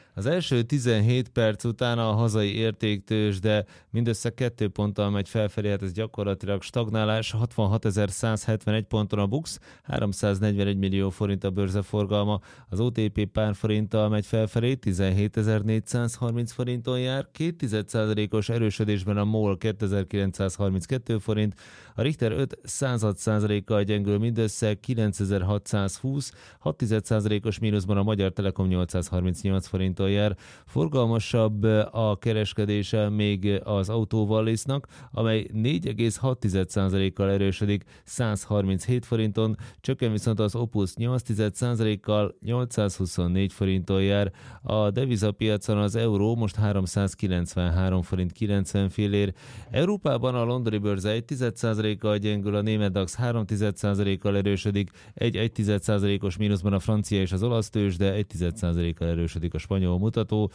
Az első 17 perc után a hazai értéktőzsde mindössze 2 ponttal megy felfelé, hát ez gyakorlatilag stagnálás, 66.171 ponton a BUX, 341 millió forint a bőrzeforgalma, az OTP pár forinttal megy felfelé, 17.430 forinton jár, 0,2%-os erősödésben a MOL 2932 forint, a Richter 5%-kal gyengül mindössze 9620, 6%-os mínuszban a Magyar Telekom 838 forinton jár. Forgalmasabb a kereskedése még az Autóvallisnak, amely 4,6%-kal erősödik 137 forinton, csökken viszont az Opus 8,1%-kal 824 forinton jár. A devizapiacon az euró most 393 forint 90 fillér. Európában a londoni bőrze 1,1%-kal gyengül, a német DAX 3,1%-kal erősödik, 1,1%-os mínuszban a francia és az olasz tőzsde, 1,1%-kal erősödik a spanyol mutató,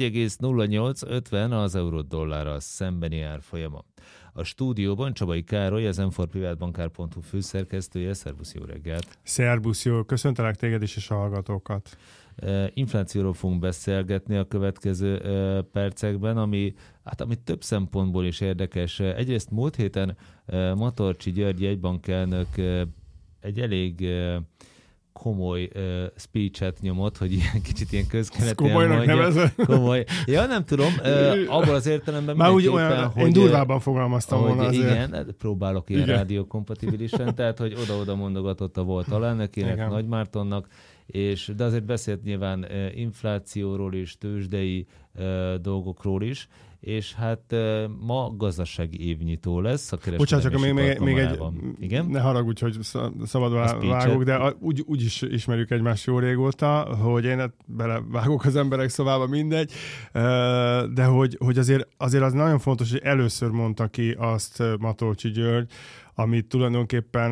1,0850 az euró-dollárral szembeni árfolyama. A stúdióban Csabai Károly, az m4privatbankár.hu főszerkesztője. Szervusz, jó reggelt! Szervusz, jó! Köszöntelek téged is és a hallgatókat! Inflációról fogunk beszélgetni a következő percekben, ami több szempontból is érdekes. Egyrészt múlt héten Matorcsi György jegybankelnök egy elég komoly speech-et nyomott, hogy ilyen kicsit ilyen közkeletén mondja. Komoly. Ja, nem tudom, abban az értelemben már úgy olyan, hogy én durvában fogalmaztam volna azért. Igen, próbálok ilyen rádiókompatibilisen, tehát, hogy oda-oda mondogatott a volt alelnökének, Nagy Mártonnak, de azért beszélt nyilván inflációról és tőzsdei dolgokról is, és hát ma gazdasági évnyitó lesz. Bocsánat, csak még egy, igen? Ne haragudj, hogy szabadon vágok, de úgy is ismerjük egymást jó régóta, hogy én belevágok az emberek szavába, mindegy, de hogy azért az nagyon fontos, hogy először mondta ki azt Matolcsy György, amit tulajdonképpen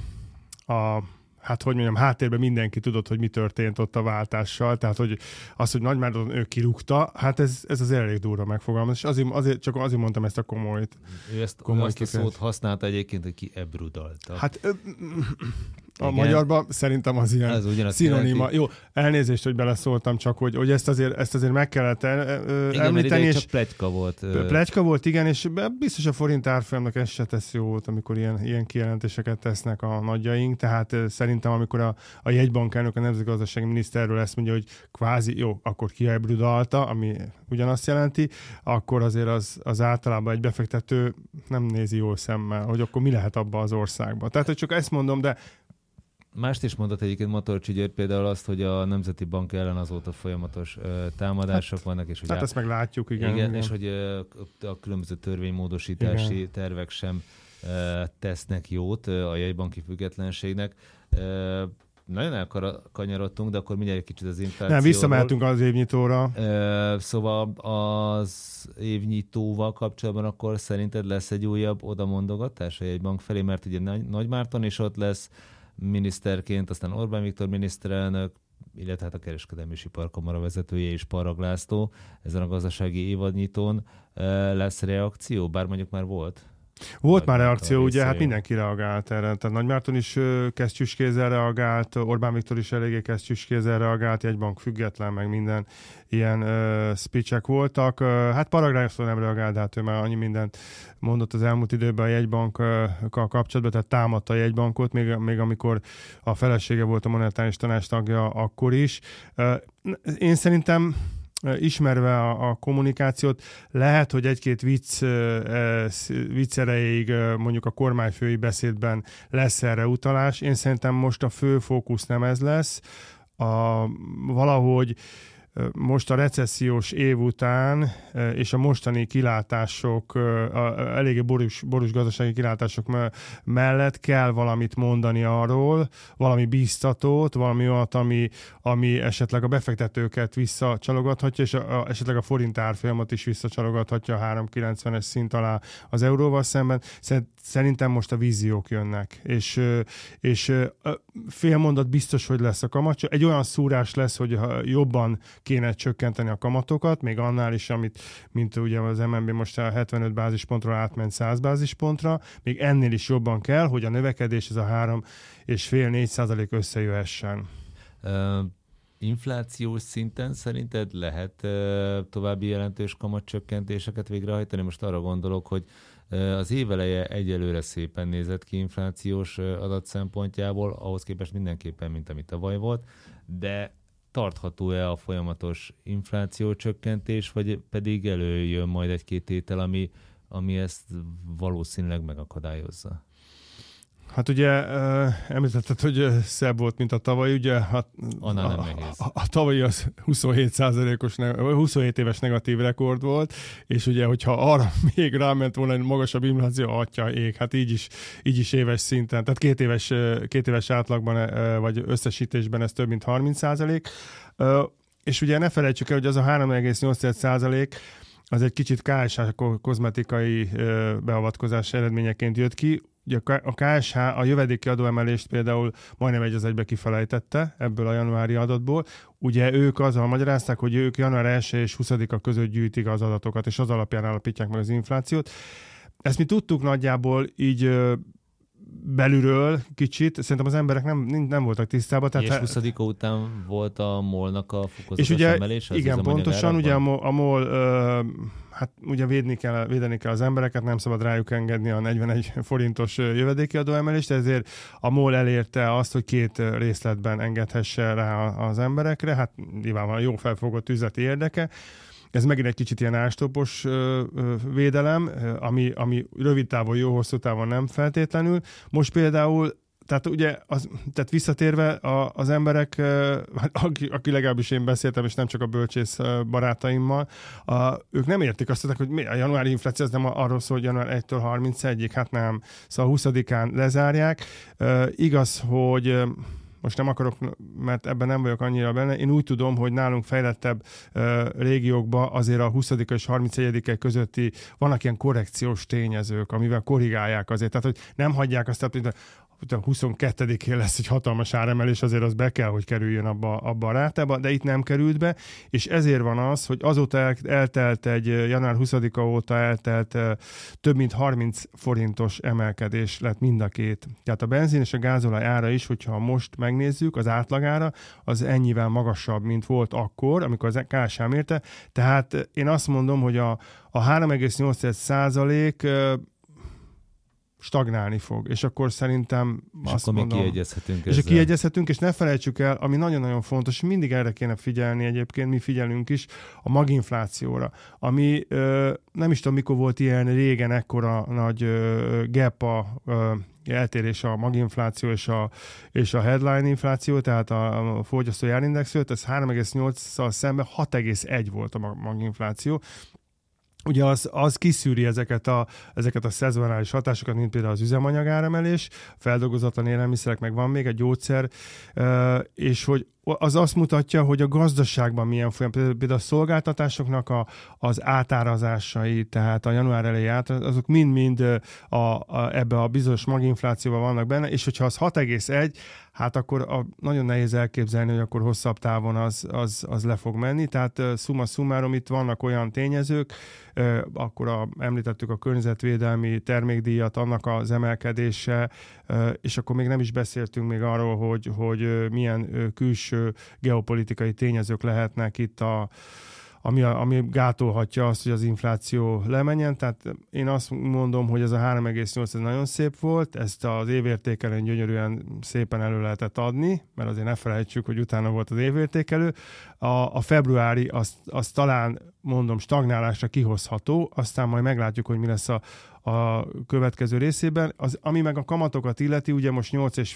hát hogy mondjam, háttérben mindenki tudott, hogy mi történt ott a váltással, tehát hogy az, hogy Nagy Márton ő kirúgta, hát ez az elég durva megfogalmaz, és azért mondtam ezt a komolyt. Ő azt a szót használta egyébként, hogy ki ebrudalta. Hát a magyarban szerintem az ilyen szinonima. Jó, elnézést, hogy beleszóltam, csak hogy ezt azért meg kellett említeni. Igen, csak pletyka volt. Pletyka volt, igen, és biztos a forint árfolyamnak ez se tesz jót, amikor ilyen kijelentéseket tesznek a nagyjaink, tehát szerintem amikor a jegybankelnök, a nemzetgazdasági miniszterről ezt mondja, hogy kvázi, jó, akkor kiebrudalta, ami ugyanazt jelenti, akkor azért az általában egy befektető nem nézi jól szemmel, hogy akkor mi lehet abban az országban. Tehát, hogy csak ezt mondom, de mást is mondott egyébként Matorcsi György, például azt, hogy a Nemzeti Bank ellen azóta folyamatos támadások vannak, és hogy ezt meg látjuk, igen. És hogy a különböző törvénymódosítási tervek sem tesznek jót a jegybanki függetlenségnek. Nagyon elkanyarodtunk, de akkor mindjárt kicsit az inflációról. Nem, visszamehetünk az évnyitóra. Szóval az évnyitóval kapcsolatban akkor szerinted lesz egy újabb odamondogatás a jegybank felé, mert ugye Nagy Márton is ott lesz miniszterként, aztán Orbán Viktor miniszterelnök, illetve hát a Kereskedelmi és Iparkamara vezetője és Parag László ezen a gazdasági évadnyitón. Lesz reakció? Bár mondjuk már volt. Volt már reakció, ugye, hát mindenki reagált erre. Tehát Nagy Márton is kesztyűskézzel reagált, Orbán Viktor is eléggé kesztyűskézzel reagált, jegybank független, meg minden ilyen speech-ek voltak. Hát Parag László nem reagált, de hát ő már annyi mindent mondott az elmúlt időben a jegybankkal kapcsolatban, tehát támadta a jegybankot, még amikor a felesége volt a monetáris tanács tagja, akkor is. Én szerintem ismerve a kommunikációt, lehet, hogy egy-két vicc erejéig mondjuk a kormányfői beszédben lesz erre utalás. Én szerintem most a fő fókusz nem ez lesz. Valahogy most a recessziós év után és a mostani kilátások, eléggé borús gazdasági kilátások mellett kell valamit mondani arról, valami bíztatót, valami olyat, ami esetleg a befektetőket visszacsalogathatja, és esetleg a forint árfolyamat is visszacsalogathatja a 3,90-es szint alá az euróval szemben. Szerintem most a víziók jönnek, és fél mondat biztos, hogy lesz a kamat. Egy olyan szúrás lesz, hogy jobban kéne csökkenteni a kamatokat, még annál is, mint ugye az MNB most a 75 bázispontról átment 100 bázispontra, még ennél is jobban kell, hogy a növekedés ez a 3,5-4% összejöhessen. inflációs szinten szerinted lehet további jelentős kamatcsökkentéseket végrehajtani? Most arra gondolok, hogy az éveleje egyelőre szépen nézett ki inflációs adat szempontjából, ahhoz képest mindenképpen, mint ami tavaly volt, de tartható-e a folyamatos inflációcsökkentés, vagy pedig előjön majd egy-két tétel, ami ezt valószínűleg megakadályozza? Hát ugye említetted, hogy szebb volt, mint a tavaly, ugye a tavalyi az 27 éves negatív rekord volt, és ugye, hogyha arra még ráment volna egy magasabb infláció, atya ég, hát így is éves szinten, tehát két éves átlagban, vagy összesítésben ez több mint 30%. És ugye ne felejtsük el, hogy az a 3,8% az egy kicsit KSH kozmetikai beavatkozás eredményeként jött ki. Ugye a KSH a jövedéki adóemelést például majdnem egy az egybe kifelejtette ebből a januári adatból. Ugye ők azzal magyarázták, hogy ők január 1 és 20-a között gyűjtik az adatokat, és az alapján állapítják meg az inflációt. Ezt mi tudtuk nagyjából így belülről kicsit, szerintem az emberek nem voltak tisztában. És 20-a után volt a MOL-nak a fokozatos emelés? Igen, pontosan, ugye a MOL hát ugye védeni kell az embereket, nem szabad rájuk engedni a 41 forintos jövedéki adóemelést, ezért a MOL elérte azt, hogy 2 részletben engedhesse rá az emberekre, hát nyilvánvalóan jó felfogott üzleti érdeke. Ez megint egy kicsit ilyen ástopos védelem, ami rövid távon jó, hosszú távon nem feltétlenül. Most például, tehát ugye, tehát visszatérve az emberek, aki legalábbis én beszéltem, és nem csak a bölcsész barátaimmal, ők nem értik azt, hogy a januári infláció az nem arról szól, hogy január 1-től 31-ig, hát nem. Szóval 20-án lezárják. Igaz, hogy most nem akarok, mert ebben nem vagyok annyira benne. Én úgy tudom, hogy nálunk fejlettebb régiókban azért a 20. és 31. közötti vannak ilyen korrekciós tényezők, amivel korrigálják azért. Tehát, hogy nem hagyják azt, hogy a 22-én lesz egy hatalmas áremelés, azért az be kell, hogy kerüljön abba a rátába, de itt nem került be, és ezért van az, hogy azóta eltelt egy január 20-a óta eltelt több mint 30 forintos emelkedés lett mind a két. Tehát a benzin és a gázolaj ára is, hogyha most megnézzük, az átlagára, az ennyivel magasabb, mint volt akkor, amikor az KSH mérte. Tehát én azt mondom, hogy a 3,8% stagnálni fog, és akkor szerintem és azt akkor mondom, mi kiegyezhetünk ezzel. És kiegyezhetünk, és ne felejtsük el, ami nagyon-nagyon fontos, mindig erre kéne figyelni egyébként, mi figyelünk is, a maginflációra, ami nem is tudom, mikor volt ilyen régen ekkora nagy gap eltérés a maginfláció és a headline infláció, tehát a fogyasztói árindexről, ez 3,8-szal szemben 6,1 volt a maginfláció. Ugye az kiszűri ezeket a szezonális hatásokat, mint például az üzemanyagáremelés, feldolgozatlan élelmiszerek, meg van még egy gyógyszer, és hogy az azt mutatja, hogy a gazdaságban milyen folyam. Például a szolgáltatásoknak az átárazásai, tehát a január elejé azok mind-mind ebbe a bizonyos maginflációban vannak benne, és hogyha az 6,1, hát akkor nagyon nehéz elképzelni, hogy akkor hosszabb távon az le fog menni. Tehát summa summarum itt vannak olyan tényezők, akkor említettük a környezetvédelmi termékdíjat, annak az emelkedése, és akkor még nem is beszéltünk még arról, hogy milyen külső geopolitikai tényezők lehetnek itt ami gátolhatja azt, hogy az infláció lemenjen. Tehát én azt mondom, hogy ez a 3,8 ez nagyon szép volt, ezt az évértékelőn gyönyörűen szépen elő lehetett adni, mert azért ne felejtsük, hogy utána volt az évértékelő. A februári az talán, mondom, stagnálásra kihozható, aztán majd meglátjuk, hogy mi lesz a következő részében. Ami meg a kamatokat illeti, ugye most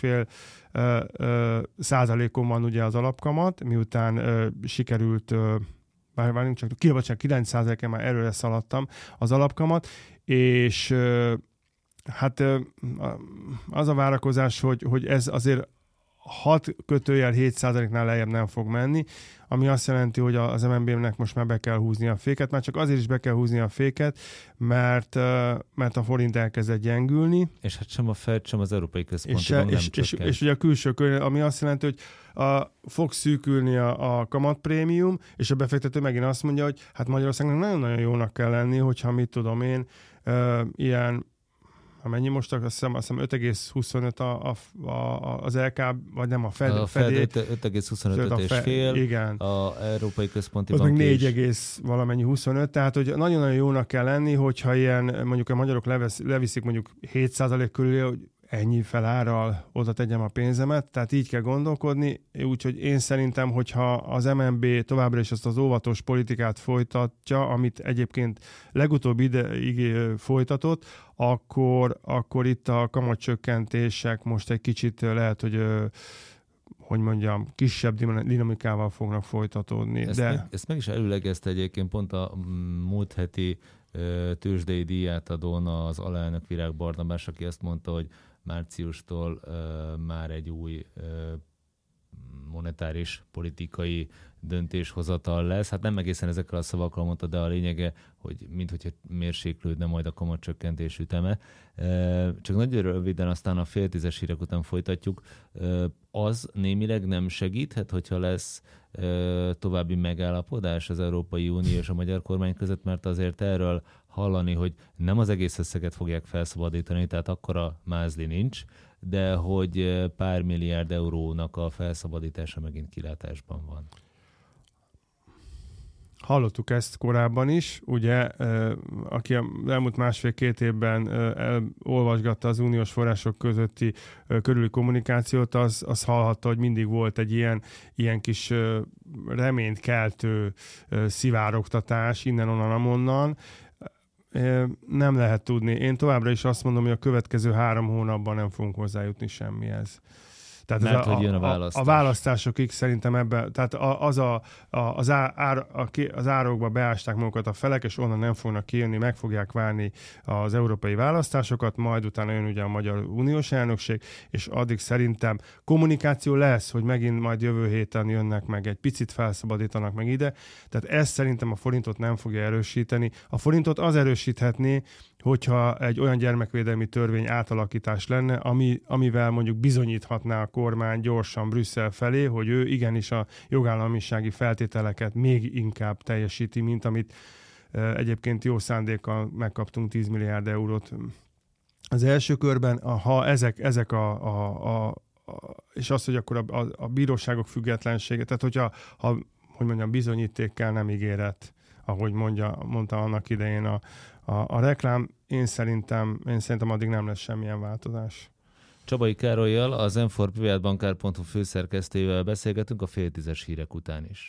8,5% van ugye az alapkamat, miután sikerült várjunk csak, 9%-en már előre szaladtam az alapkamat, és hát az a várakozás, hogy ez azért 6-7%-nál lejjebb nem fog menni, ami azt jelenti, hogy az MNB-nek most már be kell húzni a féket, már csak azért is be kell húzni a féket, mert a forint elkezdett gyengülni. És hát sem a Fed, sem az Európai Központi Bank nem csökkent. És ugye a külső környezet, ami azt jelenti, hogy fog szűkülni a kamatprémium, és a befektető megint azt mondja, hogy hát Magyarországnak nagyon-nagyon jónak kell lenni, hogyha mit tudom én, ilyen Mennyi most? Azt hiszem 5,25 az LK, vagy nem a Fed. A Fed 5,25 és fél, igen. a Európai Központi Bank Bank meg 4, valamennyi 25, tehát hogy nagyon-nagyon jónak kell lenni, hogyha ilyen, mondjuk a magyarok leviszik mondjuk 7% körül, hogy ennyi felárral oda tegyem a pénzemet, tehát így kell gondolkodni, úgyhogy én szerintem, hogyha az MNB továbbra is azt az óvatos politikát folytatja, amit egyébként legutóbb ideig folytatott, akkor itt a kamatcsökkentések most egy kicsit lehet, hogy mondjam, kisebb dinamikával fognak folytatódni. Ezt meg is előlegezte egyébként pont a múlt heti tőzsdei díjátadón az alelnök Virág Barnabás, aki azt mondta, hogy márciustól már egy új monetáris politikai döntéshozatal lesz. Hát nem egészen ezekkel a szavakkal mondta, de a lényege, hogy minthogyha mérséklődne majd a kamatcsökkentés üteme. Csak nagyon röviden aztán a 9:30 hírek után folytatjuk. Az némileg nem segíthet, hogyha lesz további megállapodás az Európai Unió és a magyar kormány között, mert azért erről hallani, hogy nem az egész összeget fogják felszabadítani, tehát akkora mázli nincs, de hogy pár milliárd eurónak a felszabadítása megint kilátásban van. Hallottuk ezt korábban is, ugye, aki az elmúlt 1,5-2 évben olvasgatta az uniós források közötti körüli kommunikációt, az hallhatta, hogy mindig volt egy ilyen kis reményt keltő szivárogtatás innen-onnan-amonnan. Nem lehet tudni. Én továbbra is azt mondom, hogy a következő 3 hónapban nem fogunk hozzájutni semmihez. Tehát mert hogy jön a választás. A választásokig szerintem ebben, tehát az árokba beásták magukat a felek, és onnan nem fognak kijönni, meg fogják várni az európai választásokat, majd utána jön ugye a Magyar Uniós elnökség, és addig szerintem kommunikáció lesz, hogy megint majd jövő héten jönnek meg, egy picit felszabadítanak meg ide. Tehát ez szerintem a forintot nem fogja erősíteni. A forintot az erősíthetné, hogyha egy olyan gyermekvédelmi törvény átalakítás lenne, amivel mondjuk bizonyíthatná a kormány gyorsan Brüsszel felé, hogy ő igenis a jogállamisági feltételeket még inkább teljesíti, mint amit egyébként jó szándékkal megkaptunk 10 milliárd eurót az első körben. Ha ezek és az, hogy akkor a bíróságok függetlensége, tehát hogyha hogy mondjam, bizonyítékkel nem ígéret, ahogy mondta annak idején a reklám, én szerintem addig nem lesz semmilyen változás. Csabai Károllyal, az m4privatbankár.hu főszerkesztőjével beszélgetünk a 9:30 hírek után is.